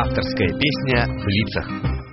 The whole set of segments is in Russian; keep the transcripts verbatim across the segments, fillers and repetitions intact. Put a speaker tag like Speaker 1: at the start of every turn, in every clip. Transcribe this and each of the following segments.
Speaker 1: Авторская песня в лицах.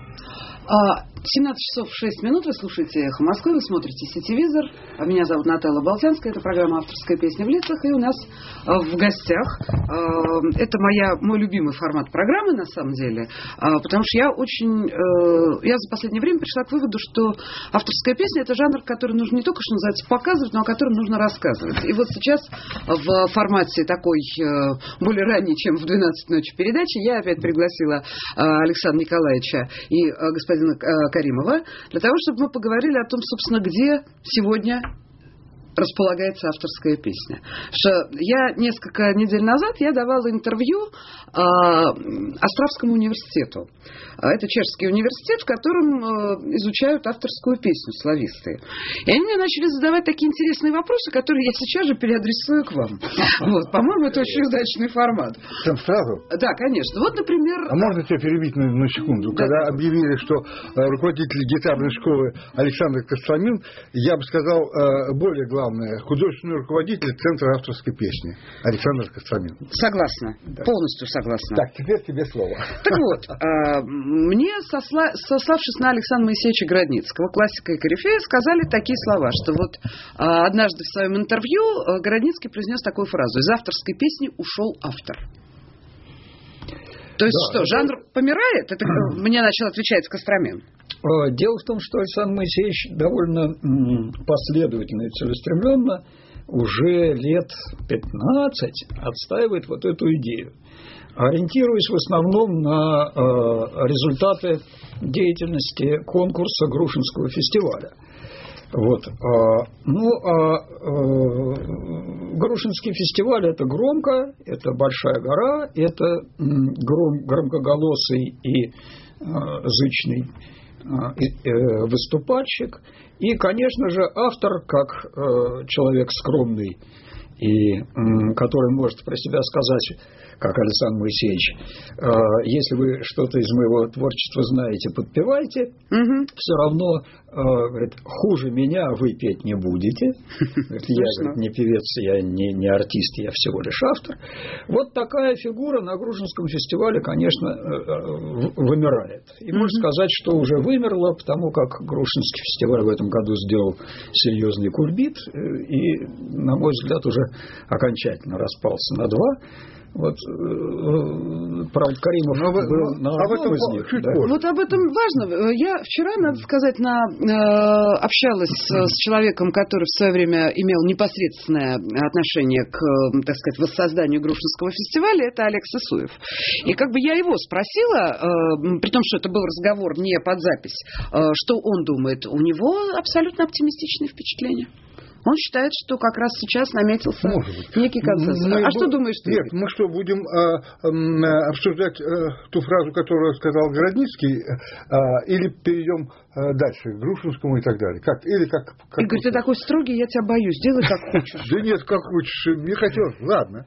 Speaker 2: семнадцать часов шесть минут, вы слушаете «Эхо Москвы», вы смотрите «Сетевизор». Меня зовут Наталья Болтянская, это программа «Авторская песня в лицах». И у нас в гостях, это моя, мой любимый формат программы, на самом деле, потому что я очень, я за последнее время пришла к выводу, что авторская песня – это жанр, который нужно не только, что называется, показывать, но о котором нужно рассказывать. И вот сейчас в формате такой, более ранней, чем в двенадцать ночи передачи, я опять пригласила Александра Николаевича и господина Каримова, для того, чтобы мы поговорили о том, собственно, где сегодня располагается авторская песня. Что я несколько недель назад я давала интервью э, Островскому университету. Это чешский университет, в котором э, изучают авторскую песню слависты. И они мне начали задавать такие интересные вопросы, которые я сейчас же переадресую к вам. Вот, по-моему, это очень удачный формат.
Speaker 3: Там сразу?
Speaker 2: Да, конечно. Вот, например...
Speaker 3: А можно тебя перебить на, на секунду? Да, когда да. объявили, что э, руководитель гитарной школы Александр Костромин, я бы сказал, э, более главное, художественный руководитель Центра авторской песни Александр Костромин.
Speaker 2: Согласна. Да. Полностью согласна.
Speaker 3: Так, теперь тебе слово.
Speaker 2: Так вот, э, мне, сосла, сославшись на Александра Моисеевича Городницкого, классика и корифея, сказали такие слова, что вот э, однажды в своем интервью э, Городницкий произнес такую фразу: из авторской песни ушел автор. То есть да, что, жанр это... помирает? Это мне начал отвечать Костромин.
Speaker 4: Дело в том, что Александр Моисеевич довольно последовательно и целеустремленно уже лет пятнадцать отстаивает вот эту идею, ориентируясь в основном на результаты деятельности конкурса Грушинского фестиваля. Вот. Ну, а Грушинский фестиваль – это громко, это большая гора, это гром, громкоголосый и зычный выступальщик. И, конечно же, автор, как человек скромный и который может про себя сказать, как Александр Моисеевич, если вы что-то из моего творчества знаете, подпевайте, угу. Все равно, говорит, хуже меня вы петь не будете. Говорит, я, говорит, не певец, я не, не артист, я всего лишь автор. Вот такая фигура на Грушинском фестивале, конечно, вымирает. И угу. можно сказать, что уже вымерла, потому как Грушинский фестиваль в этом году сделал серьезный кульбит и, на мой взгляд, уже окончательно распался на два. Вот, правда, Каримов но, был но, на одном из них. Да.
Speaker 2: Вот об этом важно. Я вчера, надо сказать, на, э, общалась с, с человеком, который в свое время имел непосредственное отношение к, так сказать, воссозданию Грушинского фестиваля. Это Олег Сысуев. И как бы я его спросила, э, при том, что это был разговор не под запись, э, что он думает. У него абсолютно оптимистичные впечатления. Он считает, что как раз сейчас наметился некий консенсус. Мы, а что думаешь ты?
Speaker 3: Нет, мы что, будем э, э, обсуждать э, ту фразу, которую сказал Городницкий, э, или перейдем э, дальше, к Грушинскому и так далее? Как, или как, как
Speaker 2: Игорь, ты такой строгий, я тебя боюсь. Делай как хочешь.
Speaker 3: Да нет, как хочешь. Не хотел. Ладно.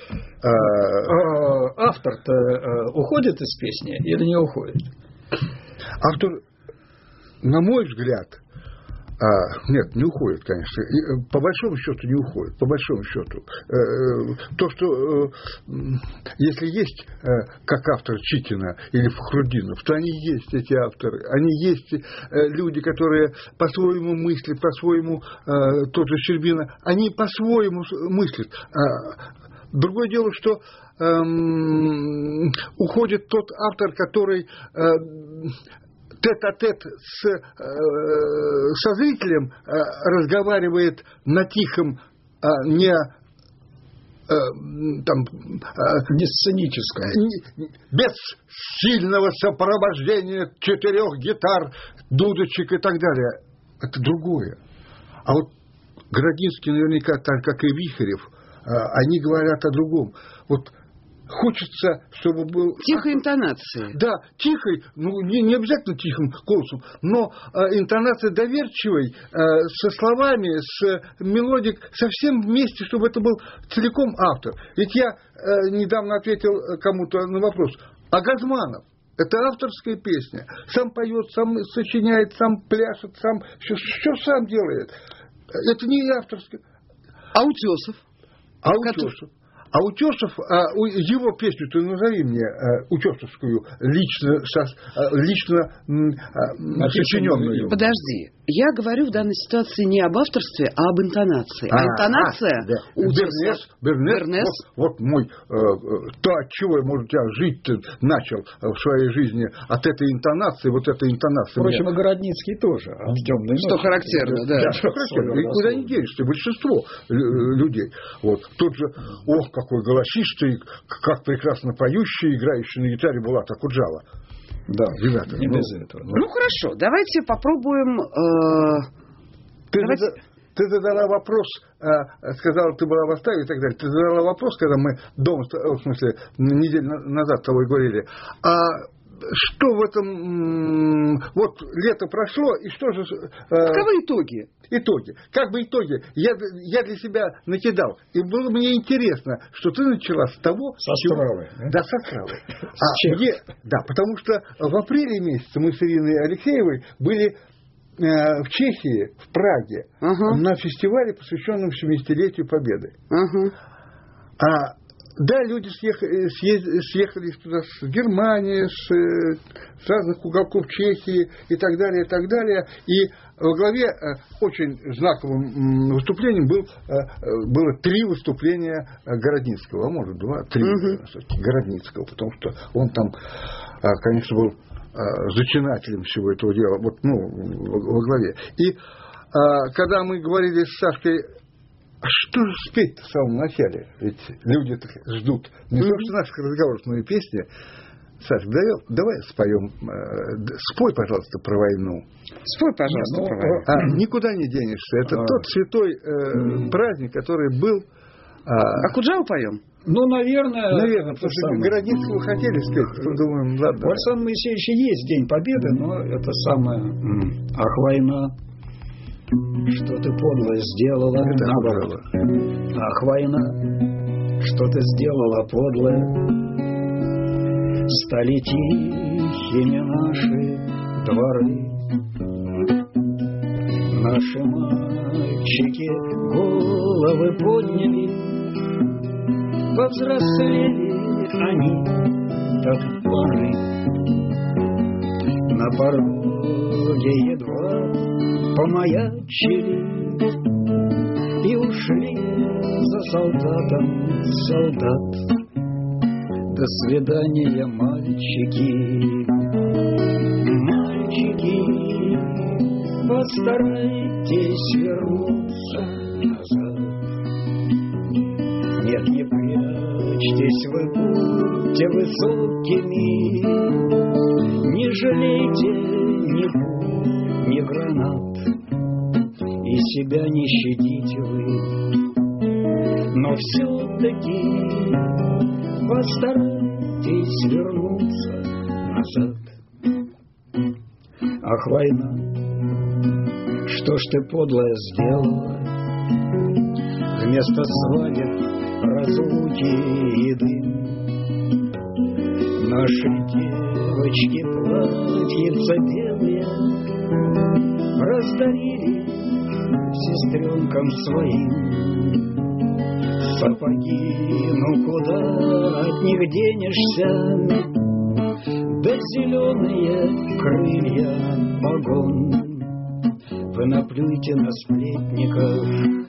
Speaker 4: Автор-то уходит из песни или не уходит?
Speaker 3: Автор, на мой взгляд... А, нет, не уходит, конечно. И, по большому счету не уходит. По большому счету. Э, то, что э, если есть э, как автор Чикина или Фахрудинов, то они есть, эти авторы. Они есть э, люди, которые по-своему мыслят, по-своему, э, тот же Щербина, они по-своему мыслят. А, другое дело, что э, уходит тот автор, который... Э, тет-а-тет с, э, со зрителем э, разговаривает на тихом, э, не, э, там, э,
Speaker 4: не сценическом,
Speaker 3: не, без сильного сопровождения четырех гитар, дудочек и так далее. Это другое. А вот Городницкий наверняка, так как и Вихарев, э, они говорят о другом. Вот хочется, чтобы был...
Speaker 2: Тихой интонацией.
Speaker 3: Да, тихой, ну, не, не обязательно тихим голосом, но э, интонация доверчивой, э, со словами, с мелодией, совсем вместе, чтобы это был целиком автор. Ведь я э, недавно ответил кому-то на вопрос. А Газманов? Это авторская песня. Сам поет, сам сочиняет, сам пляшет, сам все, все сам делает. Это не авторская.
Speaker 2: А Утесов?
Speaker 3: А Утесов? А Утесов, а, его песню ты назови мне, а, утесовскую, лично, со, лично а, сочиненную.
Speaker 2: Подожди, я говорю в данной ситуации не об авторстве, а об интонации. А, а интонация
Speaker 3: а, да.
Speaker 2: Утесов,
Speaker 3: Бернес, Бернес,
Speaker 2: Бернес.
Speaker 3: Вот, вот мой, э, то, от чего я, может, я жить начал в своей жизни, от этой интонации, вот этой интонации.
Speaker 4: Впрочем, и Городницкий тоже, от темной
Speaker 2: Что
Speaker 4: ночи.
Speaker 2: характерно, да.
Speaker 3: Да, что характерно. Никуда не денешься, большинство людей. Вот. Тот же, ох, какой голосистый, как прекрасно поющий, играющий на гитаре Булат Акуджава.
Speaker 4: Да,
Speaker 3: ребята.
Speaker 4: Не
Speaker 3: ну,
Speaker 4: без этого.
Speaker 2: Ну, ну хорошо, давайте попробуем... Э,
Speaker 3: ты,
Speaker 2: давайте...
Speaker 3: Зада, ты задала вопрос, э, сказала, ты была в отставе и так далее. Ты задала вопрос, когда мы дома, в смысле, неделю назад с тобой говорили, а что в этом... Вот лето прошло, и что же... Э,
Speaker 2: Каковы итоги?
Speaker 3: Итоги. Как бы итоги? Я, я для себя накидал. И было мне интересно, что ты начала с того...
Speaker 4: С Островы.
Speaker 3: Чего... Да, с Островы. А где... Да, потому что в апреле месяце мы с Ириной Алексеевой были э, в Чехии, в Праге,
Speaker 2: ага.
Speaker 3: на фестивале, посвященном семидесятилетию Победы.
Speaker 2: Ага.
Speaker 3: А да, люди съехали, съехали туда с Германии, с, с разных уголков Чехии и так далее, и так далее. И во главе очень знаковым выступлением был, было три выступления Городницкого, а может два, три угу. Городницкого, потому что он там, конечно, был зачинателем всего этого дела, вот, ну, во главе. И когда мы говорили с Сашкой, а что же спеть-то в самом начале? Ведь люди ждут не mm-hmm. только наших разговоров, но и песни. Саша, давай споем. Спой, пожалуйста, про войну.
Speaker 2: Спой, пожалуйста,
Speaker 3: ну,
Speaker 2: про войну.
Speaker 3: А, никуда не денешься. Это а. тот святой э, mm-hmm. праздник, который был... А,
Speaker 2: Акуджаву поем?
Speaker 4: Ну, наверное...
Speaker 3: Наверное, потому что Городницкого хотели спеть. Подумаем, ладно.
Speaker 4: У Александра Моисеевича есть День Победы, но это самое... Mm. Ах, война... Что ты подло сделала,
Speaker 3: это
Speaker 4: наоборот. Ах, война, что ты сделала подлое. Стали тихими наши дворы. Наши мальчики головы подняли. Повзрослели они, как пары. На пороге едва помаячили и ушли за солдатом солдат. До свидания, мальчики, мальчики, постарайтесь вернуться назад. Нет, не прячьтесь вы, будьте высокими, не жалейте ни пуль, ни гранат, и себя не щадите вы, но все-таки постарайтесь вернуться назад. Ах, война, что ж ты подлое сделала? Вместо свадеб, разлуки и дым наши девочки платьица белые раздарили сестренкам своим. Сапоги, ну куда от них денешься? Да зеленые крылья погон. Вы наплюйте на сплетников,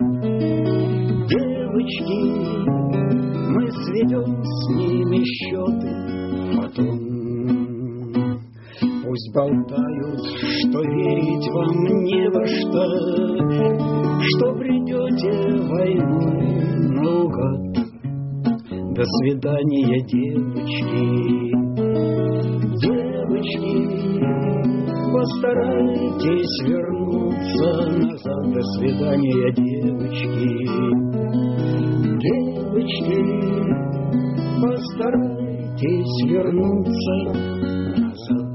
Speaker 4: девочки, мы сведем с ними счеты потом. Пусть болтают, что верить вам не во что, что придете войной наугад. До свидания, девочки, девочки, постарайтесь вернуться назад. До свидания, девочки, девочки, постарайтесь вернуться назад.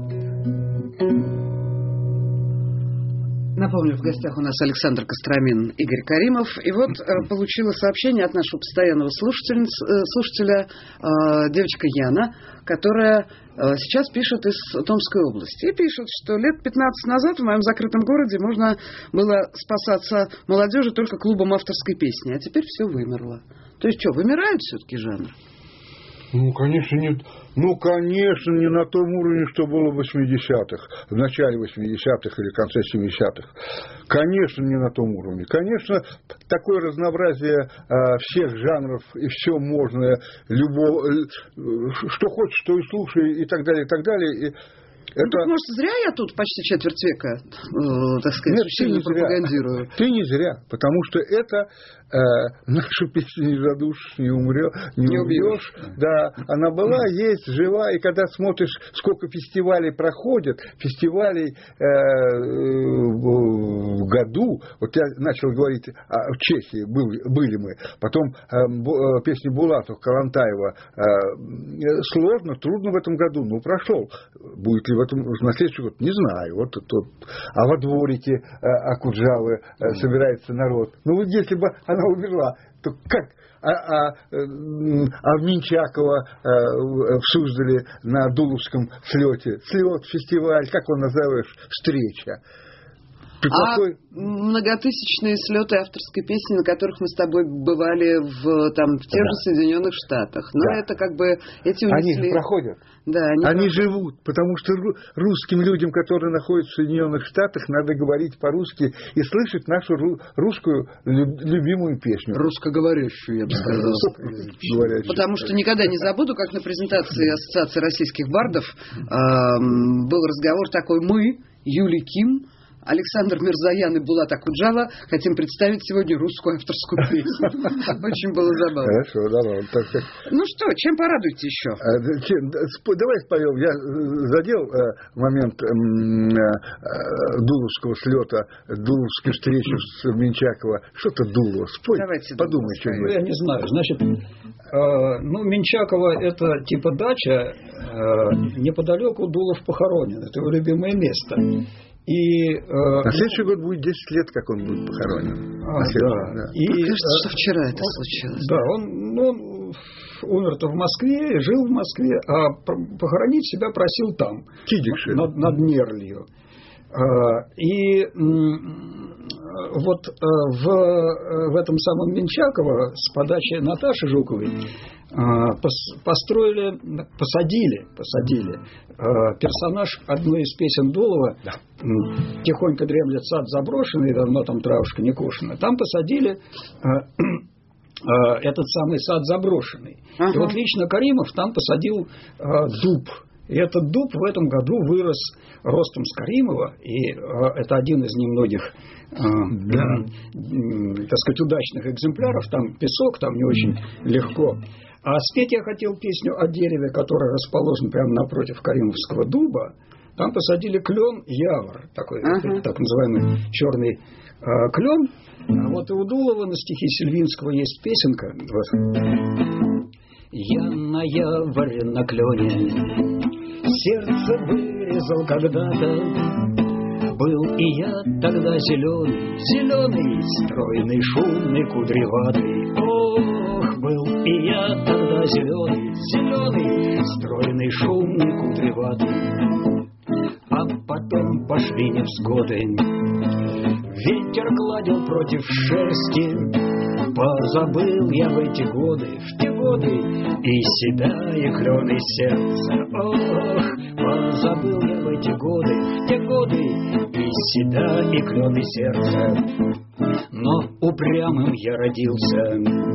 Speaker 2: Напомню, в гостях у нас Александр Костромин, Игорь Каримов. И вот э, получила сообщение от нашего постоянного слушателя, э, слушателя э, девочка Яна, которая э, сейчас пишет из Томской области. И пишет, что лет пятнадцать назад в моем закрытом городе можно было спасаться молодежи только клубом авторской песни, а теперь все вымерло. То есть что, вымирает все-таки жанр?
Speaker 3: Ну, конечно, нет. Ну, конечно, не на том уровне, что было в восьмидесятых, в начале восьмидесятых или конце семидесятых. Конечно, не на том уровне. Конечно, такое разнообразие а, всех жанров, и все можно, любого, что хочешь, что и слушай, и так далее, и так далее. И
Speaker 2: ну,
Speaker 3: это...
Speaker 2: так, может, зря я тут почти четверть века, э, так сказать,
Speaker 3: Нет,
Speaker 2: усиленно пропагандирую.
Speaker 3: Ты не зря, потому что это э, нашу песню не задушишь, не умрешь, не, не убьешь. Да, она была, есть, жива, и когда смотришь, сколько фестивалей проходят, фестивалей э, в году, вот я начал говорить, а, в Чехии был, были мы, потом э, песни Булатова, Калантаева, э, сложно, трудно в этом году, ну, прошел. Будет ли в этом, на следующий год, не знаю. Вот, вот. А во дворике э, Акуджавы э, собирается народ. Ну, вот если бы она умерла, то как? А, а, а в Менчаково э, в Суздале на Дуловском слете, слет, фестиваль, как он называешь, встреча.
Speaker 2: Плохой... А многотысячные слеты авторской песни, на которых мы с тобой бывали в, там, в тех да. же Соединенных Штатах. Но да. это как бы эти унесли...
Speaker 3: Они же проходят.
Speaker 2: Да, они
Speaker 3: они
Speaker 2: проходят.
Speaker 3: живут, потому что русским людям, которые находятся в Соединенных Штатах, надо говорить по-русски и слышать нашу русскую любимую песню.
Speaker 2: Русскоговорящую, я бы сказала. Потому что никогда не забуду, как на презентации Ассоциации российских бардов был разговор такой: мы, Юлий Ким, Александр Мирзоян и Булат Акуджава хотим представить сегодня русскую авторскую песню. Очень было забавно.
Speaker 3: Хорошо, давай. Так...
Speaker 2: Ну что, чем порадуйте еще?
Speaker 3: Давай споем. Я задел момент Дуловского слета, Дуловской встречи с Менчакова. Что-то Дулово. Спой. Давайте подумай что-нибудь.
Speaker 4: Я не знаю. Значит, ну, Менчакова это типа дача, неподалеку Дулов похоронен. Это его любимое место. И, э,
Speaker 3: на следующий год будет десять лет, как он будет похоронен.
Speaker 4: А, да.
Speaker 2: Да. И, Мне кажется, что вчера это
Speaker 4: он,
Speaker 2: случилось.
Speaker 4: Да, он, он умер-то в Москве, жил в Москве, а похоронить себя просил там, над, над Нерлью. И вот в, в этом самом Менчаково с подачи Наташи Жуковой построили, посадили, посадили персонаж одной из песен Дулова, да. «Тихонько дремлет сад заброшенный, давно там травушка не кошена». Там посадили этот самый сад заброшенный. Ага. И вот лично Каримов там посадил дуб. И этот дуб в этом году вырос ростом с Каримова, и э, это один из немногих, э, да. э, так сказать, удачных экземпляров. Там песок, там не очень легко. А спеть я хотел песню о дереве, которое расположено прямо напротив Каримовского дуба. Там посадили клен явор, такой ага. так называемый черный э, клен. А вот и у Дулова на стихи Сильвинского есть песенка. Вот. Я на яворе на клене сердце вырезал когда-то. Был и я тогда зеленый, зеленый, стройный, шумный, кудреватый. Ох, был и я тогда зеленый, зеленый, стройный, шумный, кудреватый. А потом пошли невзгоды, ветер гладил против шерсти. Позабыл я в эти годы, в те годы, и себя, и клен, и сердце. Ох, позабыл я в эти годы, в те годы, и себя, и клен, и сердце. Но упрямым я родился,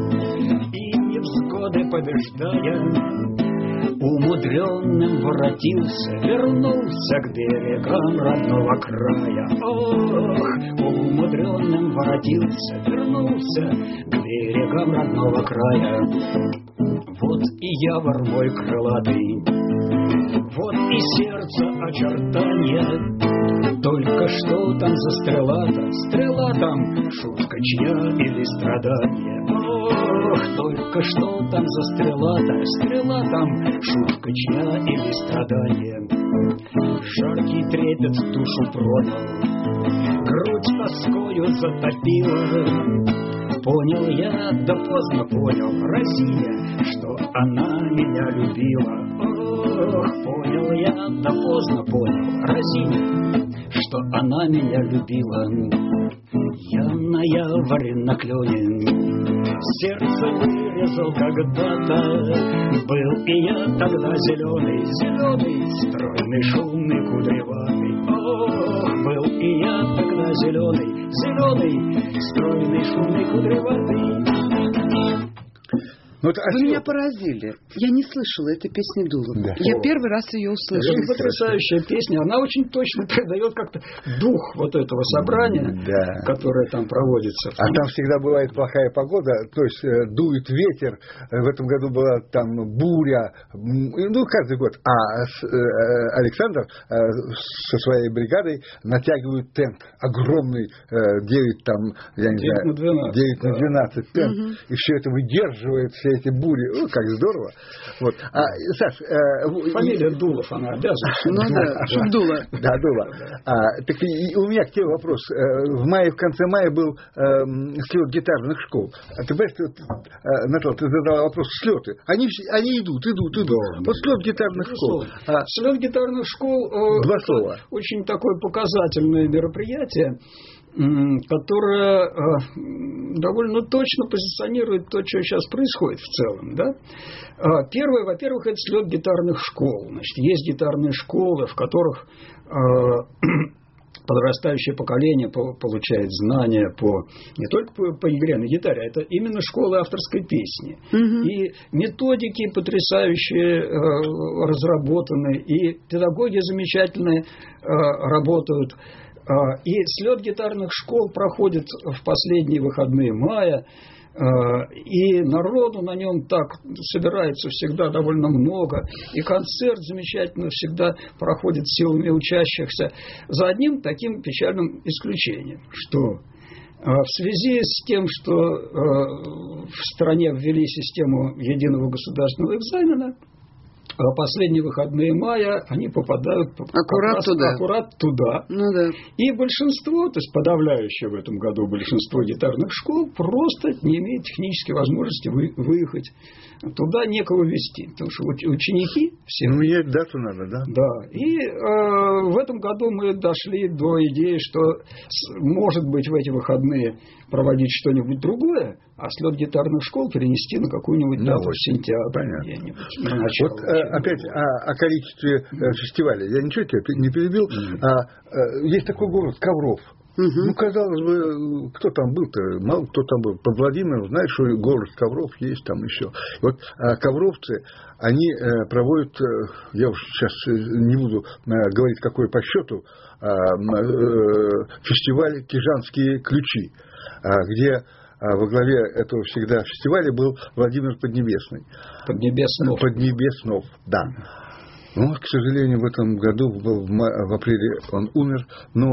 Speaker 4: и невзгоды побеждая, умудренным воротился, вернулся к берегам родного края. Ох, умудренным воротился, вернулся к берегам родного края. Вот и явор мой крылатый, вот и сердце очертания. Только что там за стрела-то, стрела там, шутка чья или страдание. Ох, только что там за стрела-то, стрела там, шутка чья или страдание. Жаркий трепет душу продал, грудь тоскою затопила. Понял я, да поздно понял, Россия, что она меня любила. Ох, понял я, да поздно понял, Россия, что она меня любила. Я на яворе на клене сердце вырезал когда-то. Был и я тогда зеленый, зеленый, стройный, шумный, кудряватый. Ох, был и я тогда зеленый, зеленый, стройный, шумный, кудряватый.
Speaker 3: Вот,
Speaker 2: Вы
Speaker 3: а
Speaker 2: меня поразили. Я не слышала этой песни Дулова.
Speaker 3: Да.
Speaker 2: Я
Speaker 3: О.
Speaker 2: первый раз ее услышала.
Speaker 4: Это потрясающая песня. Она очень точно передает как-то дух вот этого собрания,
Speaker 3: Да.
Speaker 4: которое там проводится.
Speaker 3: А там всегда бывает плохая погода, то есть э, дует ветер. Э, В этом году была там буря, м, ну, каждый год. А с- э, Александр э, со своей бригадой натягивает тент огромный, э, девять там, я не
Speaker 4: девять
Speaker 3: знаю,
Speaker 4: на двенадцать,
Speaker 3: девять на
Speaker 4: да.
Speaker 3: двенадцать тент. И все это выдерживает, все эти бури. О, как здорово. Вот. А, Саш, э, в-
Speaker 4: Фамилия Дулов, она обязана.
Speaker 2: Ну да, чтоб дуло.
Speaker 3: Да, Дула. А, так и, и у меня к тебе вопрос. Э, В мае, в конце мая был э, слет гитарных школ. А ты понимаешь, ты, вот, э, Наталья, ты задала вопрос слеты. Они, все- они идут, идут, идут.
Speaker 4: Да,
Speaker 3: Вот слет гитарных школ. А,
Speaker 4: Слет гитарных школ э,
Speaker 3: Два
Speaker 4: это
Speaker 3: слова.
Speaker 4: очень такое показательное мероприятие, м, которое э, м, довольно точно позиционирует то, что сейчас происходит в целом. Да? А, Первое, во-первых, это слет гитарных школ. Значит, есть гитарные школы, в которых э, подрастающее поколение по- получает знания по, не только по, по игре на гитаре, а это именно школы авторской песни. И методики потрясающие э, разработаны, и педагоги замечательные э, работают. Э, и слет гитарных школ проходит в последние выходные мая. И народу на нем так собирается всегда довольно много. И концерт замечательно всегда проходит силами учащихся. За одним таким печальным исключением, что в связи с тем, что в стране ввели систему единого государственного экзамена, а последние выходные мая они попадают как
Speaker 2: Аккурат
Speaker 4: раз
Speaker 2: туда.
Speaker 4: аккурат туда.
Speaker 2: Ну да.
Speaker 4: И большинство, то есть подавляющее в этом году большинство гитарных школ просто не имеет технической возможности вы- выехать. Туда некого везти, потому что уч- ученики все...
Speaker 3: ну, менять дату надо, да?
Speaker 4: Да, и э, в этом году мы дошли до идеи, что с- может быть в эти выходные проводить что-нибудь другое, а слет гитарных школ перенести на какую-нибудь
Speaker 3: На
Speaker 4: дату в
Speaker 3: осень.
Speaker 4: сентябрь.
Speaker 3: Понятно.
Speaker 4: где-нибудь, на начало
Speaker 3: Вот э,
Speaker 4: учебного
Speaker 3: опять
Speaker 4: года.
Speaker 3: о, о количестве э, фестивалей. Я ничего тебя не перебил.
Speaker 4: Мгм.
Speaker 3: А, э, есть такой город Ковров. Ну, казалось бы, кто там был-то? Мало кто там был. Под Владимиром, знаешь, что город Ковров есть там еще. Вот а, ковровцы, они э, проводят, э, я уж сейчас не буду э, говорить, какой по счету, а, э, фестиваль «Кижанские ключи», а, где а, во главе этого всегда фестиваля был Владимир Поднебесный.
Speaker 4: Поднебеснов.
Speaker 3: Поднебеснов, да. Ну, вот, к сожалению, в этом году, в, ма- в апреле он умер, но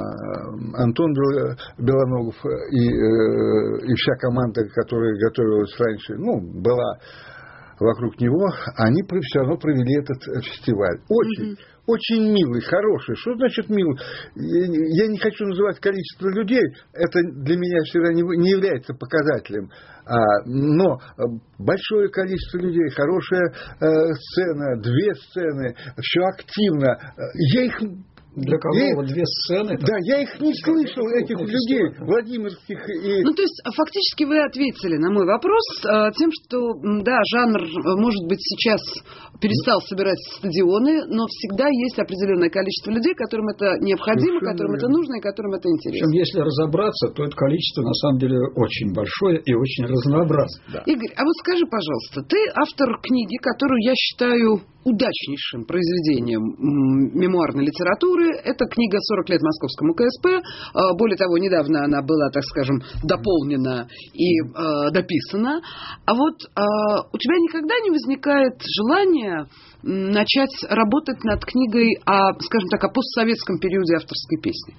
Speaker 3: а, Антон Бел- Белоногов и, э, и вся команда, которая готовилась раньше, ну, была вокруг него, они при- все равно провели этот э, фестиваль. Очень, очень милый, хороший. Что значит милый? Я я не хочу называть количество людей, это для меня всегда не, не является показателем. А, но э, большое количество людей, хорошая э, сцена, две сцены, все активно. Э, Я их...
Speaker 4: Для кого
Speaker 3: я-
Speaker 4: вот две сцены?
Speaker 3: Да, я их не слышал, этих
Speaker 4: крупный
Speaker 3: людей,
Speaker 4: фестиваль.
Speaker 3: владимирских и...
Speaker 2: Ну, то есть, а, фактически вы ответили на мой вопрос а, тем, что, м, да, жанр, а, может быть, сейчас перестал собирать стадионы, но всегда есть определенное количество людей, которым это необходимо,
Speaker 3: Совершенно
Speaker 2: которым это
Speaker 3: верно.
Speaker 2: нужно и которым это
Speaker 4: Причем,
Speaker 2: интересно.
Speaker 4: если разобраться, то это количество на самом деле очень большое и очень разнообразное.
Speaker 2: Игорь, а вот скажи, пожалуйста, ты автор книги, которую я считаю удачнейшим произведением м, мемуарной литературы. Это книга «сорок лет московскому ка эс пэ». А, Более того, недавно она была, так скажем, дополнена и э, дописана. А вот э, у тебя никогда не возникает желания м, начать работать над книгой о, скажем так, о постсоветском периоде авторской песни?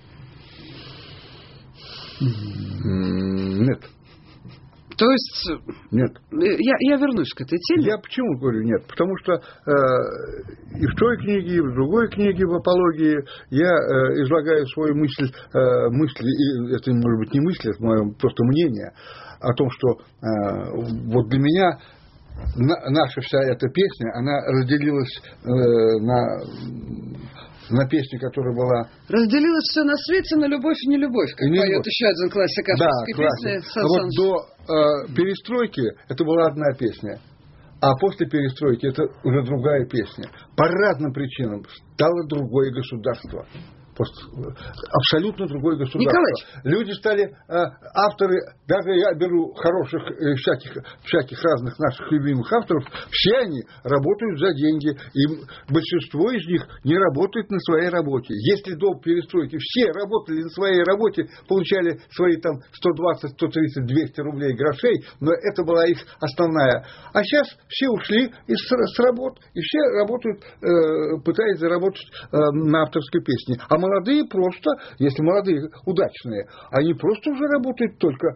Speaker 3: М, Нет,
Speaker 2: То есть,
Speaker 3: нет.
Speaker 2: э, я, я вернусь к этой теме.
Speaker 3: Я почему говорю нет? Потому что э, и в той книге, и в другой книге в апологии я э, излагаю свою мысль, э, мысли, и это может быть не мысль, это мое просто мнение о том, что э, вот для меня на, наша вся эта песня, она разделилась э, на на песню, которая была...
Speaker 2: Разделилось все на свете на любовь и нелюбовь, как
Speaker 3: не
Speaker 2: поет
Speaker 3: любовь.
Speaker 2: еще один классик авторской
Speaker 3: да,
Speaker 2: песни.
Speaker 3: А вот до э, перестройки это была одна песня. А после перестройки это уже другая песня. По разным причинам стало другое государство. Абсолютно другое государство.
Speaker 2: Николаевич.
Speaker 3: Люди стали, авторы, даже я беру хороших, всяких, всяких разных наших любимых авторов, все они работают за деньги, и большинство из них не работает на своей работе. Если до перестройки все работали на своей работе, получали свои там сто двадцать, сто тридцать, двести рублей грошей, но это была их основная. А сейчас все ушли из, с работ, и все работают, пытаются заработать на авторской песне. А молодые просто, если молодые удачные, они просто уже работают только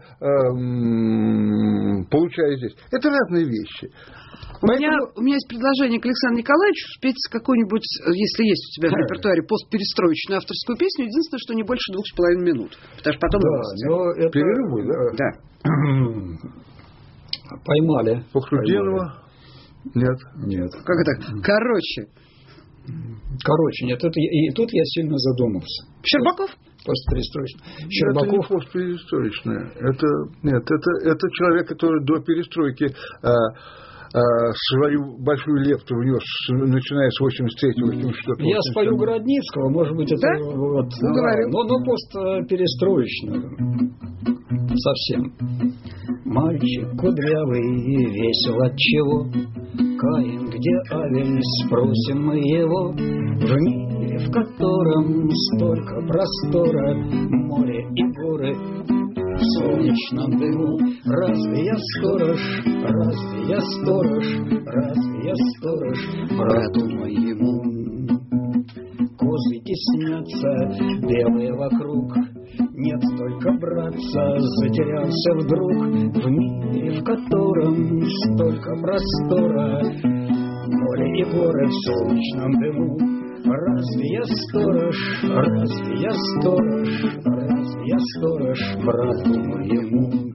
Speaker 3: эм, получая здесь. Это разные вещи.
Speaker 2: У, Поэтому... меня, у меня есть предложение к Александру Николаевичу спеть какую-нибудь, если есть у тебя в репертуаре постперестроечную авторскую песню, единственное, что не больше двух с половиной минут. Потому что потом...
Speaker 3: Да, это... Перерывы, да?
Speaker 2: Да.
Speaker 4: Поймали.
Speaker 3: Похуденного? Нет.
Speaker 4: Нет.
Speaker 2: Как это? Короче.
Speaker 4: Короче, нет, это, и тут я сильно задумался.
Speaker 2: Щербаков?
Speaker 4: Постперестроечный.
Speaker 3: Щербаков. Это не постперестроечное. Это, нет, это, это человек, который до перестройки а, а, свою большую лепту внес, начиная с восемьдесят третьего, восемьдесят четвёртого.
Speaker 4: Я спою Городницкого, может быть, это...
Speaker 2: Да?
Speaker 4: Вот,
Speaker 2: ну,
Speaker 4: но, но постперестроечную. Совсем. Мальчик кудрявый и весел отчего? Каин, где Авель, спросим мы его. В мире, в котором столько простора, море и горы в солнечном дыму. Разве я сторож, разве я сторож, разве я сторож брату моему? Козы снятся, белые вокруг, нет только братца, затерялся вдруг в мире, в котором столько простора, море и горы в солнечном дыму. Разве я сторож, разве я сторож, разве я сторож брату моему?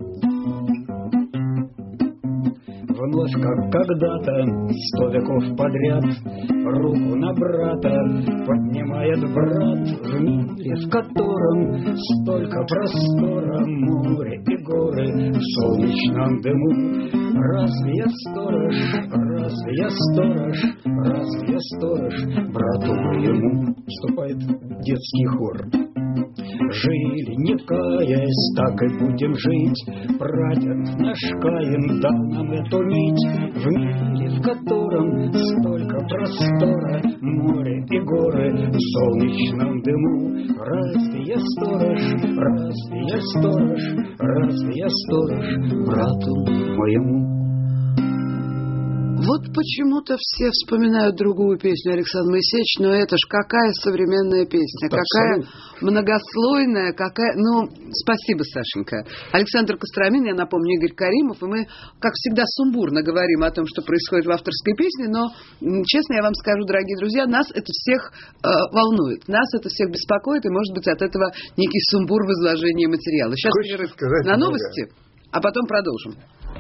Speaker 4: Вновь, как когда-то, сто веков подряд, руку на брата поднимает брат в мире, в котором столько простора, море и горы в солнечном дыму. Разве я сторож, разве я сторож, разве я сторож брату моему? Вступает детский хор. Жили, не каясь, так и будем жить. Прадед наш Каин дал нам эту нить. В мире, в котором столько простора, море и горы в солнечном дыму. Разве я сторож, разве я сторож, разве я сторож брату моему?
Speaker 2: Вот почему-то все вспоминают другую песню Александра Моисеевича, но это ж какая современная песня,
Speaker 4: да,
Speaker 2: какая
Speaker 4: абсолютно.
Speaker 2: Многослойная, какая... Ну, спасибо, Сашенька. Александр Костромин, я напомню, Игорь Каримов, и мы, как всегда, сумбурно говорим о том, что происходит в авторской песне, но, честно я вам скажу, дорогие друзья, нас это всех э, волнует, нас это всех беспокоит, и, может быть, от этого некий сумбур в изложении материала. Сейчас перерыв на новости, а потом продолжим.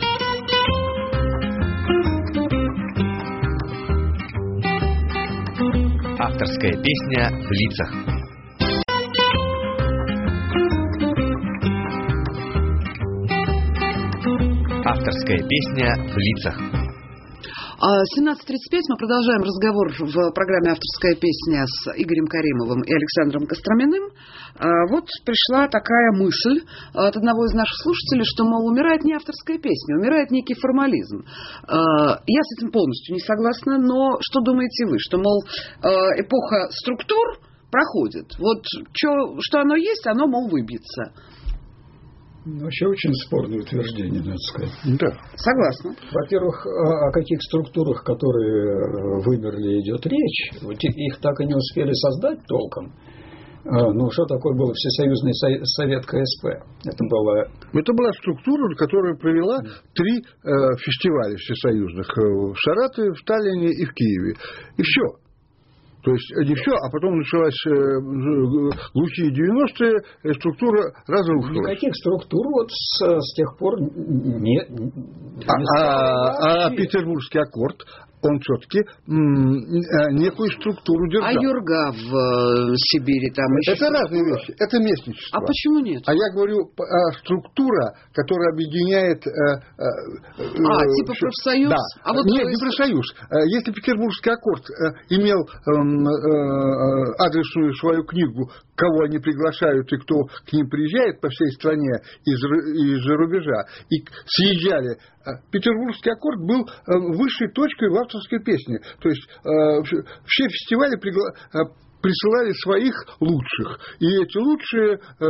Speaker 1: Авторская песня в лицах. Авторская песня в лицах.
Speaker 2: семнадцать тридцать пять мы продолжаем разговор в программе «Авторская песня» с Игорем Каримовым и Александром Костроминым. Вот пришла такая мысль от одного из наших слушателей, что, мол, умирает не авторская песня, умирает некий формализм. Я с этим полностью не согласна, но что думаете вы? Что, мол, эпоха структур проходит. Вот что, что оно есть, оно, мол, выбьется.
Speaker 4: Вообще очень спорное утверждение, надо сказать.
Speaker 3: Да.
Speaker 2: Согласна.
Speaker 4: Во-первых, о каких структурах, которые вымерли, идет речь. Их так и не успели создать толком. Ну, что такое было Всесоюзный совет ка эс пэ? Это было...
Speaker 3: Это была структура, которая провела три э, фестиваля всесоюзных. В Саратове, в Таллине и в Киеве. И все. То есть не все, а потом началась э, глухие девяностые, э, структура разрушилась.
Speaker 4: Никаких структур вот с, с тех пор не, не
Speaker 3: а, а, а Петербургский аккорд, он все-таки некую структуру держал.
Speaker 2: А Юрга в Сибири там еще...
Speaker 3: Это разные вещи, это местничество.
Speaker 2: А почему нет?
Speaker 3: А я говорю, структура, которая объединяет...
Speaker 2: А, типа профсоюз?
Speaker 3: Да.
Speaker 2: А вот
Speaker 3: нет,
Speaker 2: есть...
Speaker 3: не профсоюз. Если Петербургский аккорд имел адресную свою книгу, кого они приглашают и кто к ним приезжает по всей стране из-за рубежа, и съезжали, Петербургский аккорд был высшей точкой в авторской песне. То есть все фестивали пригла... присылали своих лучших. И эти лучшие э,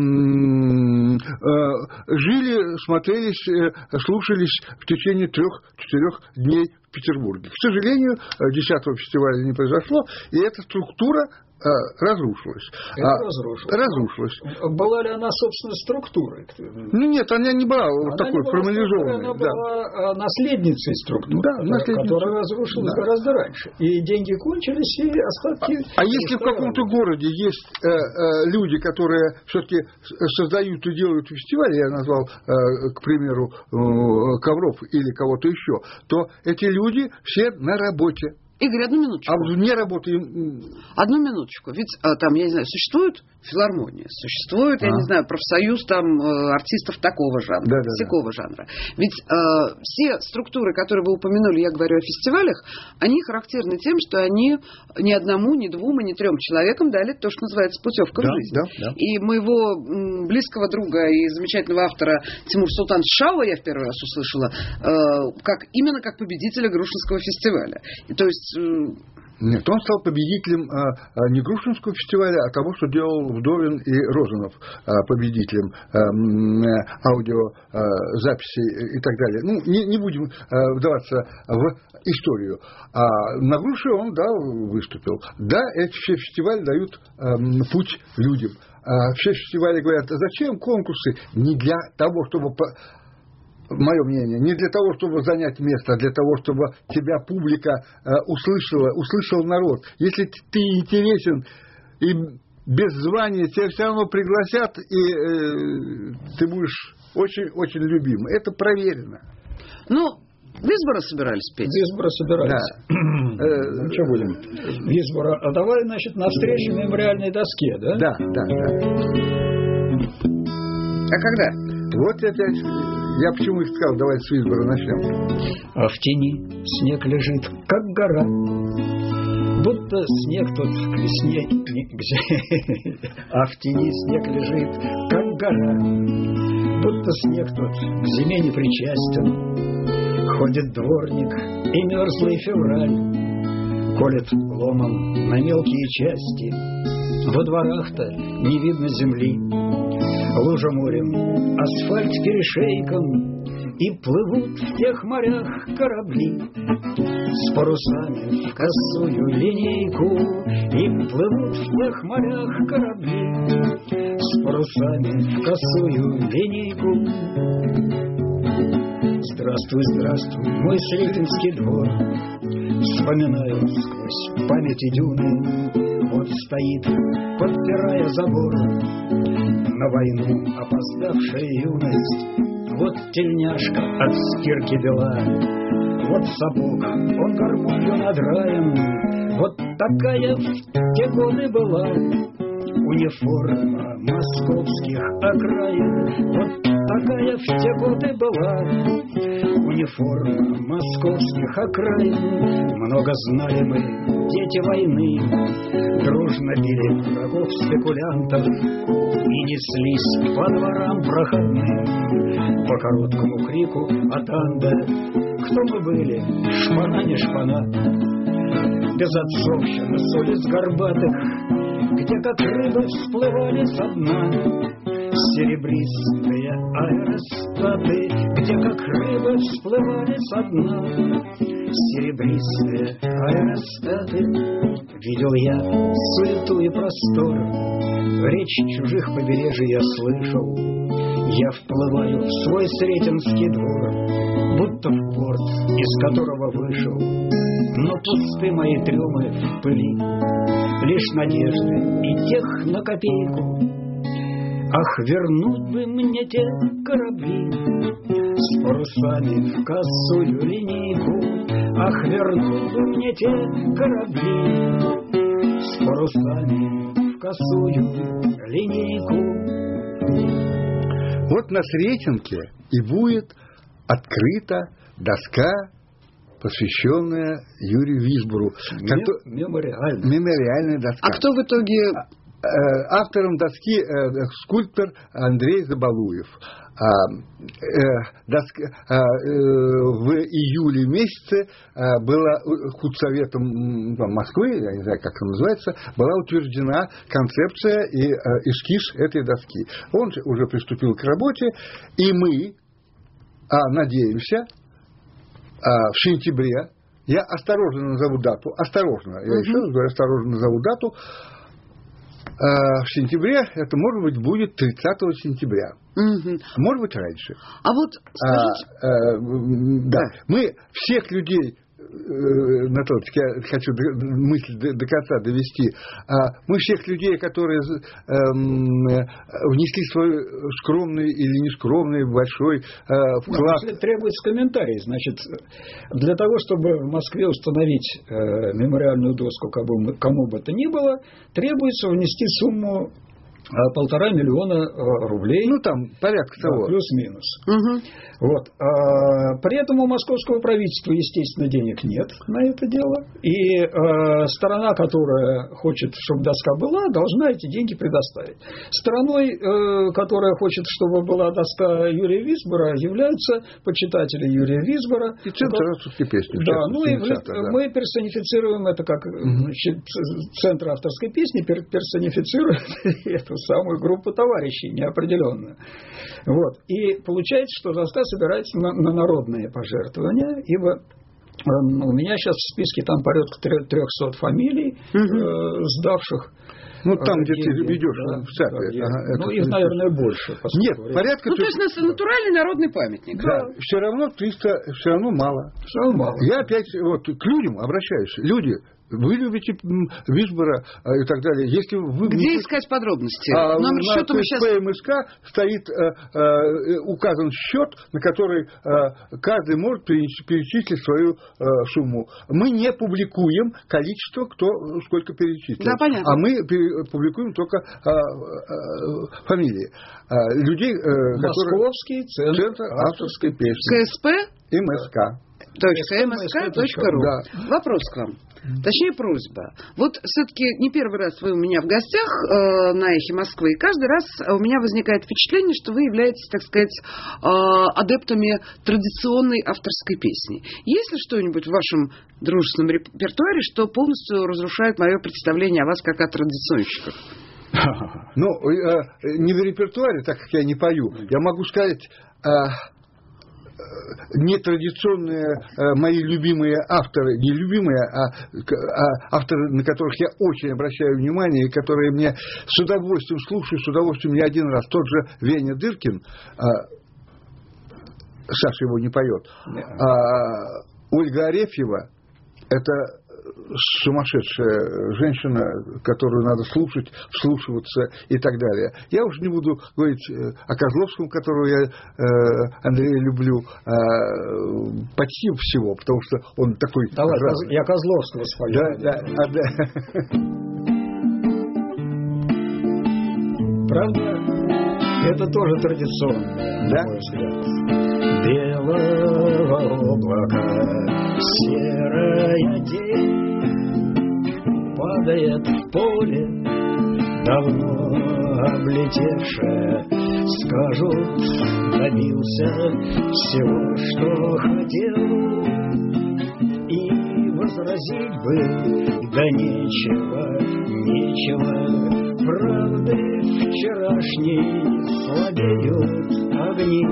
Speaker 3: э, жили, смотрелись, э, слушались в течение трех-четырех дней в Петербурге. К сожалению, десятого фестиваля не произошло, и эта структура э, разрушилась.
Speaker 4: Это
Speaker 3: а,
Speaker 4: разрушилась.
Speaker 3: разрушилась.
Speaker 4: Была ли она, собственно, структурой?
Speaker 3: Ну нет, она не была
Speaker 4: она
Speaker 3: такой
Speaker 4: не была
Speaker 3: формализованной.
Speaker 4: Она
Speaker 3: да.
Speaker 4: была наследницей структуры,
Speaker 3: да, наследницей.
Speaker 4: Которая разрушилась да. гораздо раньше. И деньги кончились, и остатки...
Speaker 3: А, а если в каком-то городе есть э, э, люди, которые все-таки создают и делают фестивали, я назвал, э, к примеру, э, Ковров или кого-то еще, то эти люди все на работе.
Speaker 2: Игорь, одну минуточку.
Speaker 3: А вне работы...
Speaker 2: Одну минуточку. Ведь там, я не знаю, существует филармония, существует, а. я не знаю, профсоюз там артистов такого жанра, да, всякого да, да. жанра. Ведь э, все структуры, которые вы упомянули, я говорю о фестивалях, они характерны тем, что они ни одному, ни двум, и ни трем человекам дали то, что называется путевка да, в жизнь. Да, да. И моего м, близкого друга и замечательного автора Тимур Султан Шауа я в первый раз услышала, э, как, именно как победителя Грушинского фестиваля. И, то есть
Speaker 3: Нет, он стал победителем а, не Грушинского фестиваля, а того, что делал Вдовин и Розанов, а, победителем а, аудиозаписи и так далее. Ну, не, не будем а, вдаваться в историю. А на Груше он, да, выступил. Да, эти все фестивали дают а, путь людям. А, все фестивали говорят, а зачем конкурсы? Не для того, чтобы... Мое мнение, не для того, чтобы занять место, а для того, чтобы тебя публика э, услышала, услышал народ. Если ты интересен и без звания, тебя все равно пригласят, и э, ты будешь очень-очень любим. Это проверено.
Speaker 2: Ну, Визбора собирались петь?
Speaker 4: Визбора собирались.
Speaker 3: Да.
Speaker 4: Ну, что будем? Визбора. А давай, значит, навстречу мемориальной доске, да?
Speaker 3: Да, да, да.
Speaker 2: А когда?
Speaker 3: Вот я опять... Я почему и сказал, давай с Визбора начнем.
Speaker 4: А в тени снег лежит, как гора. Будто снег тот к весне... А в тени снег лежит, как гора. Будто снег тот к зиме не причастен. Ходит дворник и мерзлый февраль колет ломом на мелкие части. Во дворах-то не видно земли. Лужа морем, асфальт перешейком, и плывут в тех морях корабли с парусами в косую линейку, и плывут в тех морях корабли с парусами в косую линейку. Здравствуй, здравствуй, мой Сретенский двор, вспоминаю сквозь памяти дюны. Вот стоит, подпирая забор, на войну опоздавшая юность. Вот тельняшка от стирки бела, вот сапог, он гармонью надраен. Вот такая в те годы была униформа московских окраин. Вот такая в те годы была униформа московских окраин. Много знали мы, дети войны, дружно били врагов спекулянтов и неслись по дворам проходным по короткому крику атанда. Кто мы были, шпана не шпана, безотцовщина с улиц горбатых, где как рыбы всплывали со дна серебристые аэростаты, где как рыбы всплывали со дна серебристые аэростаты. Видел я суету и простор, речь чужих побережий я слышал. Я вплываю в свой Сретенский двор, будто в порт, из которого вышел. Но пусты мои трюмы в пыли, лишь надежды и тех на копейку. Ах, вернуть бы мне те корабли с парусами в косую линейку. Ах, вернул бы мне те корабли с парусами в косую линейку.
Speaker 3: Вот на Сретенке и будет открыта доска, посвященная Юрию Висбору.
Speaker 4: Мем- мемориальная.
Speaker 3: Мемориальная доска.
Speaker 2: А кто в итоге...
Speaker 3: Автором доски скульптор Андрей Забалуев. Доска, в июле месяце была худсоветом Москвы, я не знаю, как это называется, была утверждена концепция и эскиз этой доски. Он уже приступил к работе, и мы надеемся в сентябре, я осторожно назову дату, осторожно, я еще раз говорю, осторожно назову дату, в сентябре, это, может быть, будет тридцатого сентября. Угу. Может быть, раньше.
Speaker 2: А вот скажите...
Speaker 3: А, а, да. да. Мы всех людей, Наталья, я хочу мысль до, до конца довести. Мы всех людей, которые внесли свой скромный или нескромный большой вклад.
Speaker 4: Если требуется комментарий, значит, для того, чтобы в Москве установить мемориальную доску кому, кому бы то ни было, требуется внести сумму полтора миллиона рублей.
Speaker 3: Ну, там порядка того.
Speaker 4: Да, плюс-минус.
Speaker 2: Угу.
Speaker 4: Вот. А, при этом у московского правительства, естественно, денег нет на это дело. И а, сторона, которая хочет, чтобы доска была, должна эти деньги предоставить. Стороной, а, которая хочет, чтобы была доска Юрия Висбора, являются почитатели Юрия Висбора.
Speaker 3: И Центр авторской песни.
Speaker 4: Да, ну и да. мы персонифицируем это как значит, Центр авторской песни персонифицирует эту самую группу товарищей неопределенную. Вот. И получается, что доска собирается на, на народные пожертвования, ибо у меня сейчас в списке там порядка трехсот фамилий, угу. э, сдавших.
Speaker 3: Ну, там, где ты ведешь
Speaker 4: да,
Speaker 3: в церкви.
Speaker 4: Да,
Speaker 3: ага,
Speaker 4: ну, их, наверное, больше.
Speaker 3: Нет, время. Порядка...
Speaker 2: Ну, то есть, натуральный народный памятник.
Speaker 3: Да, да. Все равно триста, все равно мало.
Speaker 4: Все равно мало.
Speaker 3: Я опять вот к людям обращаюсь. Люди, вы любите Висбора и так далее. Если вы
Speaker 2: Где
Speaker 3: не...
Speaker 2: искать подробности?
Speaker 3: А,
Speaker 2: Номер
Speaker 3: на
Speaker 2: счета мы сейчас...
Speaker 3: ПМСК стоит э, э, указан счет, на который э, каждый может перечислить свою э, сумму. Мы не публикуем количество, кто сколько перечислил.
Speaker 2: Да, понятно.
Speaker 3: А мы публикуем только э, э, фамилии э, людей, э,
Speaker 4: Московский
Speaker 3: которые...
Speaker 4: центр,
Speaker 3: центр авторской песни.
Speaker 2: КСП?
Speaker 3: МСК.
Speaker 2: .msk.ру.
Speaker 3: Да.
Speaker 2: Вопрос к вам. Точнее, просьба. Вот все-таки не первый раз вы у меня в гостях э, на «Эхе Москвы», и каждый раз у меня возникает впечатление, что вы являетесь, так сказать, э, адептами традиционной авторской песни. Есть ли что-нибудь в вашем дружественном репертуаре, что полностью разрушает мое представление о вас как о традиционщиках?
Speaker 3: Ну, не в репертуаре, так как я не пою. Я могу сказать... нетрадиционные э, мои любимые авторы, не любимые, а, а авторы, на которых я очень обращаю внимание, и которые мне с удовольствием слушаю, с удовольствием не один раз. Тот же Веня Дыркин, э, Саша его не поет, а Ольга Арефьева, это сумасшедшая женщина, которую надо слушать, вслушиваться и так далее. Я уже не буду говорить о Козловском, которого я, Андрея, люблю, почти всего, потому что он такой...
Speaker 4: Давай, разный. Я Козловского спою.
Speaker 3: Да, да, а, да.
Speaker 4: Правда, это тоже традиционно,
Speaker 3: да?
Speaker 4: на мой взгляд. Белого облака серая тень падает в поле, давно облетевшая. Скажут, добился всего, что хотел, и возразить бы, да нечего, нечего. Правды вчерашней слабеют огни,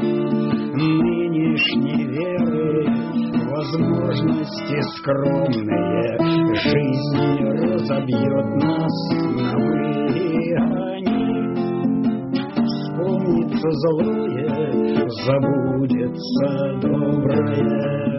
Speaker 4: нынешней веры возможности скромные. Жизнь разобьет нас на выгони. Вспомнится злое, забудется доброе.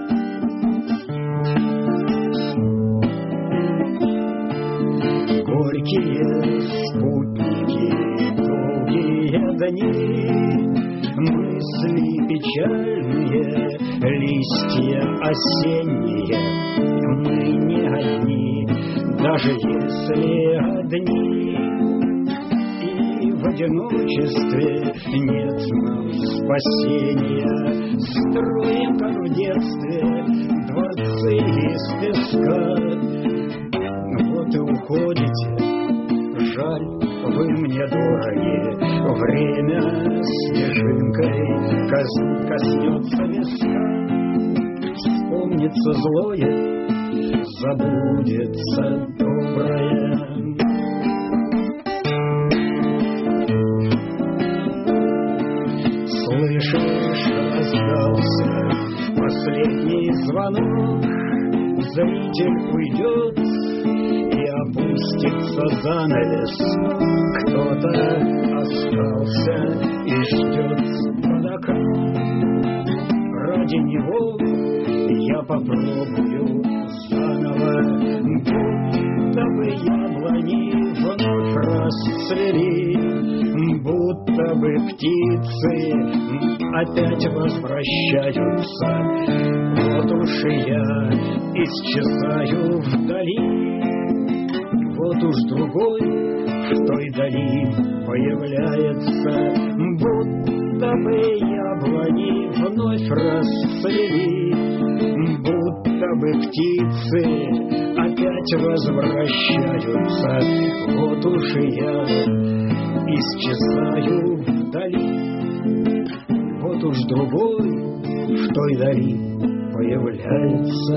Speaker 4: Горькие спутники, долгие дни, мысли печальные, листья осенние, мы не одни, даже если одни. И в одиночестве нет нам спасения. Строим, как в детстве, дворцы из песка. Вот и уходите, жаль, вы мне дороги. Время снежинкой кос- коснется виска. Вспомнится злое, забудется доброе. Слышишь, раздался последний звонок. Зритель уйдет, и опустится занавес. Кто-то остался и ждет под окном. Ради него я попробую заново, будто бы яблони вновь расцвели, будто бы птицы опять возвращаются. Вот уж и я исчезаю вдали, вот уж другой в той дали появляется, будто бы яблони вновь расцвели, будто бы птицы опять возвращаются. Вот уж и я исчезаю вдали, вот уж другой в той дали появляется.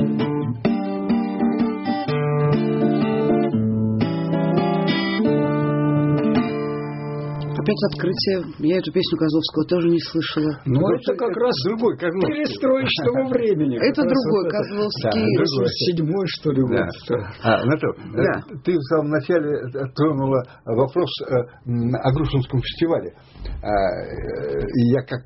Speaker 2: Опять открытие. Я эту песню Козловского тоже не слышала.
Speaker 4: Ну, это, это как это раз
Speaker 3: другой Козловский.
Speaker 4: Перестроечного времени.
Speaker 2: Это другой
Speaker 4: вот
Speaker 2: Козловский.
Speaker 4: Да, седьмой, что ли.
Speaker 3: Да.
Speaker 4: Вот.
Speaker 3: А, Наталья,
Speaker 2: да.
Speaker 3: Ты в самом начале тронула вопрос о Грушинском фестивале. И я как...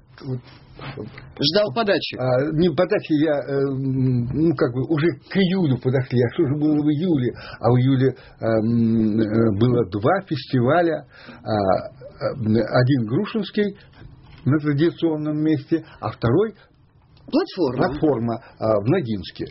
Speaker 2: Ждал подачи.
Speaker 3: А, не подачи, я, ну, как бы, уже к июлю подошли. А что же было в июле? А в июле э, было два фестиваля. Один Грушинский на традиционном месте, а второй
Speaker 2: Платформа.
Speaker 3: Платформа в Ногинске.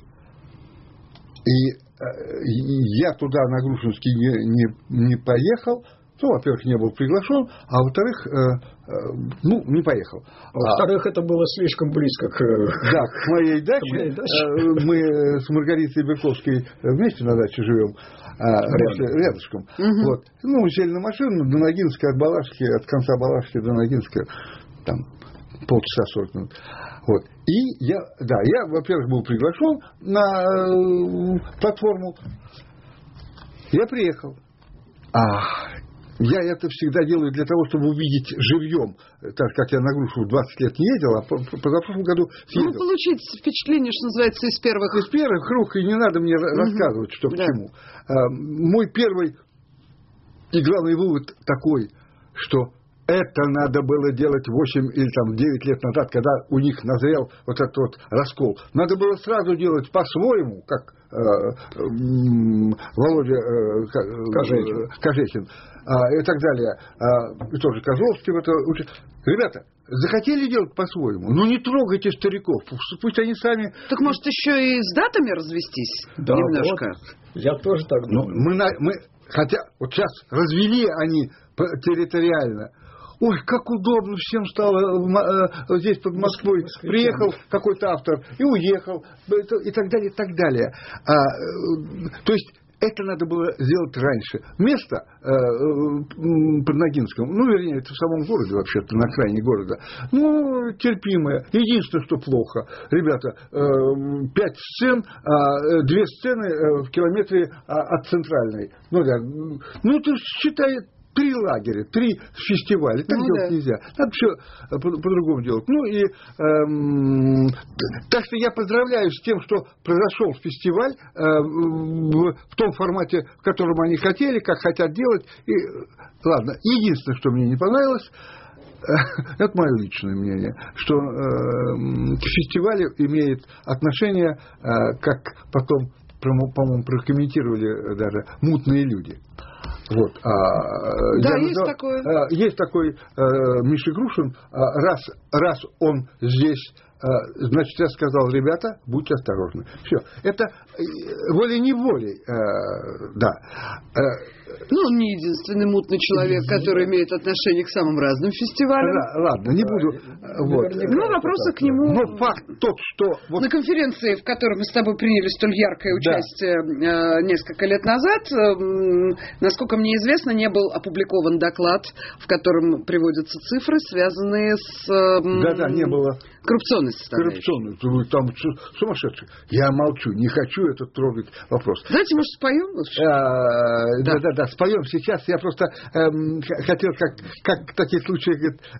Speaker 3: И э, я туда на Грушинский не, не, не поехал. Ну, во-первых, не был приглашен, а во-вторых, э, э, ну, не поехал.
Speaker 4: А во-вторых, это было слишком близко к...
Speaker 3: Да, к моей даче.
Speaker 4: К моей даче.
Speaker 3: Э, мы с Маргаритой Берковской вместе на даче живем, э, рядом. рядышком. Угу. Вот. Ну, сели на машину до Ногинска, от Балашихи, от конца Балашихи до Ногинска, там, полчаса сорок минут. Вот. И я, да, я, во-первых, был приглашен на э, платформу. Я приехал. А я это всегда делаю для того, чтобы увидеть живьем, так как я на Грушу двадцать лет не ездил, а позапрошлом году съездил.
Speaker 2: Ну, получить впечатление, что называется, из первых...
Speaker 3: Из первых рук, и не надо мне угу. рассказывать, что да. к чему. А, мой первый и главный вывод такой, что это надо было делать восемь или там девять лет назад, когда у них назрел вот этот вот раскол. Надо было сразу делать по-своему, как э, э, Володя э, Кожехин, Кожехин э, и так далее. Э, и тоже Козловский в это учит. Ребята, захотели делать по-своему, ну не трогайте стариков, пусть они сами...
Speaker 2: Так может еще и с датами развестись
Speaker 4: да,
Speaker 2: немножко?
Speaker 4: Вот, я тоже так думаю.
Speaker 3: Ну, мы, мы, хотя вот сейчас развели они территориально. Ой, как удобно всем стало э, здесь под Москвой. Москвой приехал какой-то автор и уехал, и так далее, и так далее. А, э, то есть это надо было сделать раньше. Место э, под Ногинском, ну, вернее, это в самом городе вообще-то, на окраине города, ну, терпимое. Единственное, что плохо, ребята, э, пять сцен, э, две сцены э, в километре от центральной. Ну, да, ну это считай... Три лагеря, три фестиваля. Так ну, делать да. нельзя. Надо все по- по-другому делать. Ну и эм, так что я поздравляю с тем, что произошел фестиваль э, в, в том формате, в котором они хотели, как хотят делать. И, ладно, единственное, что мне не понравилось, э, это мое личное мнение, что э, к фестивалю имеет отношение, э, как потом, по-моему, прокомментировали даже мутные люди. Вот. А,
Speaker 2: да,
Speaker 3: я
Speaker 2: есть
Speaker 3: назвал,
Speaker 2: такое.
Speaker 3: А, есть такой а, Миша Грушин. А, раз, раз он здесь значит, я сказал, ребята, будьте осторожны. Все. Это волей-неволей, да.
Speaker 2: Ну, он не единственный мутный человек, который имеет отношение к самым разным фестивалям.
Speaker 3: Да, ладно, не буду. Вот.
Speaker 2: Ну, вопросы к нему.
Speaker 3: Но факт тот, что... Вот...
Speaker 2: На конференции, в которой мы с тобой приняли столь яркое участие да. несколько лет назад, насколько мне известно, не был опубликован доклад, в котором приводятся цифры, связанные с
Speaker 3: да, да, не было.
Speaker 2: коррупционной составляющей.
Speaker 3: Коррупционной. Там сумасшедший. Я молчу, не хочу этот трогать вопрос.
Speaker 2: Давайте, может, споем лучше?
Speaker 3: А, да, да, да, споем сейчас. Я просто эм, хотел, как, как в таких случаях,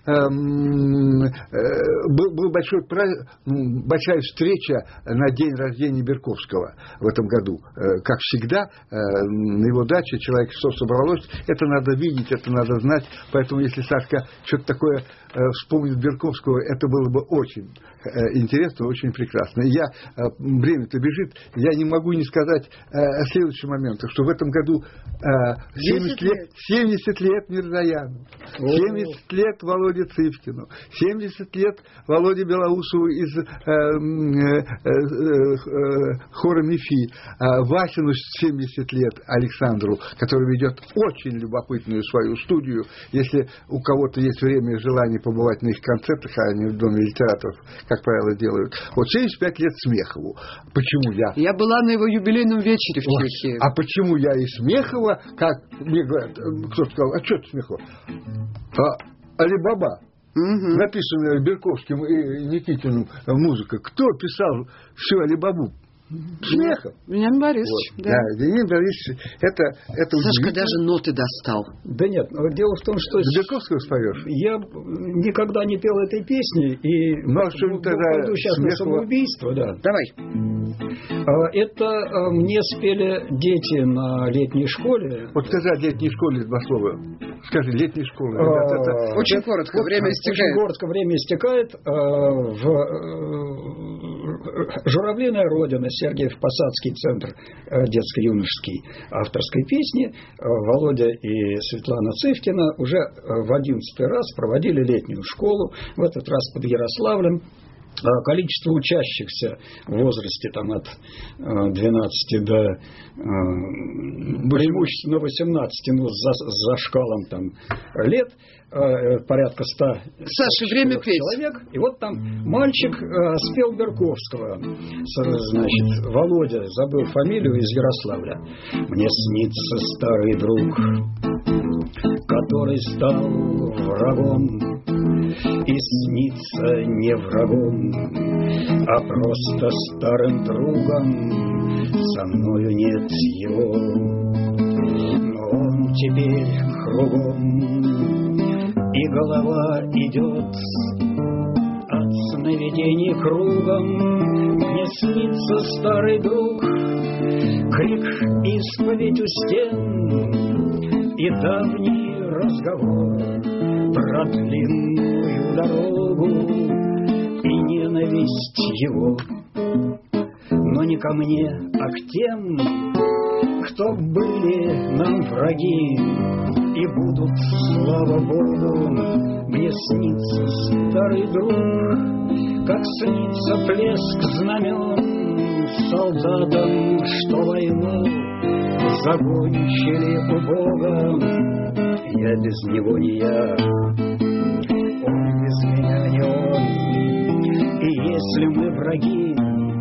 Speaker 3: эм, э, был, был большой праздник, большая встреча на день рождения Берковского в этом году. Э, как всегда, э, на его даче человек все собралось. Это надо видеть, это надо знать. Поэтому, если Сашка что-то такое э, вспомнит Берковского, это было бы очень э, интересно, очень прекрасно. Я, э, время-то бежит, я не могу не сказать э, о следующем моменте, что в этом году э, семьдесят лет, семьдесят лет Мирзаяну, семьдесят лет Володе Цывкину, семьдесят лет Володе Белоусову из э, э, э, э, хора МИФИ, э, Васину семьдесят лет Александру, который ведет очень любопытную свою студию. Если у кого-то есть время и желание побывать на их концертах, а они в Доме литераторов, как правило, делают. Вот семьдесят пять лет Смехову. Почему я?
Speaker 2: Я была на его юбилейном вечере в Чехии.
Speaker 3: А почему я и Смехова, как мне говорят, кто сказал, а что это Смехова? А, Али-Баба. Угу. Написанная Берковским и Никитиным музыка. Кто писал всю Али-Бабу? Смехов.
Speaker 2: Вениамин Борисович.
Speaker 3: Вот. Да, да Вениамин Борисович. Это, это
Speaker 2: Сашка даже ноты достал.
Speaker 4: Да нет, дело в том, что...
Speaker 3: С Берковского споешь?
Speaker 4: Я никогда не пел этой песни, и
Speaker 3: ну, а что тогда
Speaker 4: пойду сейчас Смехова... на самоубийство. Да.
Speaker 2: Давай.
Speaker 4: Это мне спели дети на летней школе.
Speaker 3: Вот скажи о летней школе два слова. Скажи, летней школы.
Speaker 2: Ребят, это... Очень это... коротко, время истекает.
Speaker 4: Очень коротко, время истекает. В Журавлиная родина, Сергиев-Посадский центр детско-юношеский авторской песни, Володя и Светлана Цывкина уже в одиннадцатый раз проводили летнюю школу, в этот раз под Ярославлем. Количество учащихся в возрасте там, от двенадцати до преимущественно восемнадцати, ну, за, за шкалом там, лет, порядка ста
Speaker 2: Саша, время петь.
Speaker 4: Человек. И вот там мальчик спел Берковского. Значит, Володя, забыл фамилию, из Ярославля. Мне снится старый друг, который стал врагом. И снится не врагом, а просто старым другом. Со мною нет его, но он теперь кругом, и голова идет от сновидений кругом. Мне снится старый друг, крик, исповедь у стен и давний разговор про длинную дорогу и ненависть его. Но не ко мне, а к тем, кто были нам враги и будут, слава Богу. Мне снится старый друг, как снится плеск знамен солдатам, что войну закончили у Бога. Я без него не я, он без меня не он. И если мы враги,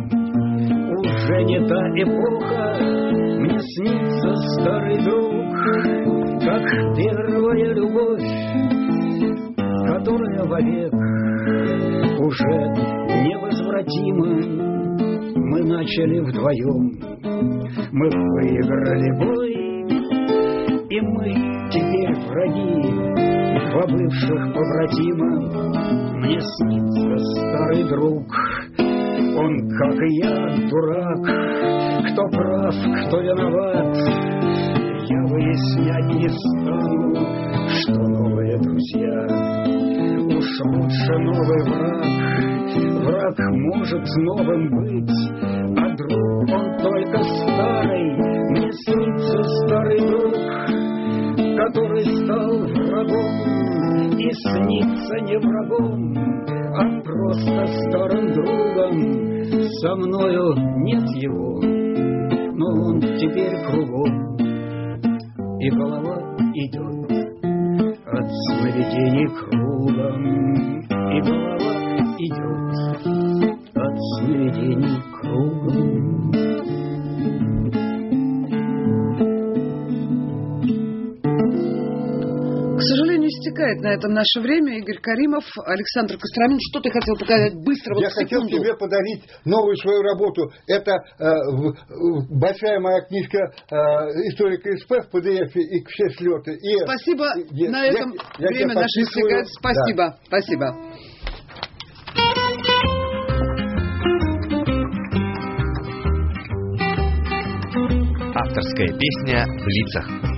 Speaker 4: уже не та эпоха. Мне снится старый друг, как первая любовь, которая вовек уже невозвратима. Мы начали вдвоем, мы выиграли бой, и мы теперь враги во бывших побратимах. Мне снится старый друг, он, как и я, дурак. Кто прав, кто виноват, я выяснять не стану. Что новые друзья, уж лучше новый враг. Враг может новым быть, а друг он только старый. Мне снится старый друг, который стал врагом, и снится не врагом, а просто старым другом. Со мною нет его, но он теперь кругом, и голова идет от сновидений кругом, и голова идет от сновидений кругом.
Speaker 2: К сожалению, истекает на этом наше время. Игорь Каримов, Александр Костромин. Что ты хотел показать быстро?
Speaker 3: Я
Speaker 2: вот
Speaker 3: хотел
Speaker 2: секунду.
Speaker 3: тебе подарить новую свою работу. Это э, в, в, большая моя книжка э, «Историка СП» в пэ дэ эфе и все слеты. И,
Speaker 2: Спасибо.
Speaker 3: и,
Speaker 2: на
Speaker 3: я,
Speaker 2: этом
Speaker 3: я,
Speaker 2: время
Speaker 3: я
Speaker 2: наше истекает. Спасибо.
Speaker 3: Да.
Speaker 2: Спасибо.
Speaker 1: Авторская песня в лицах.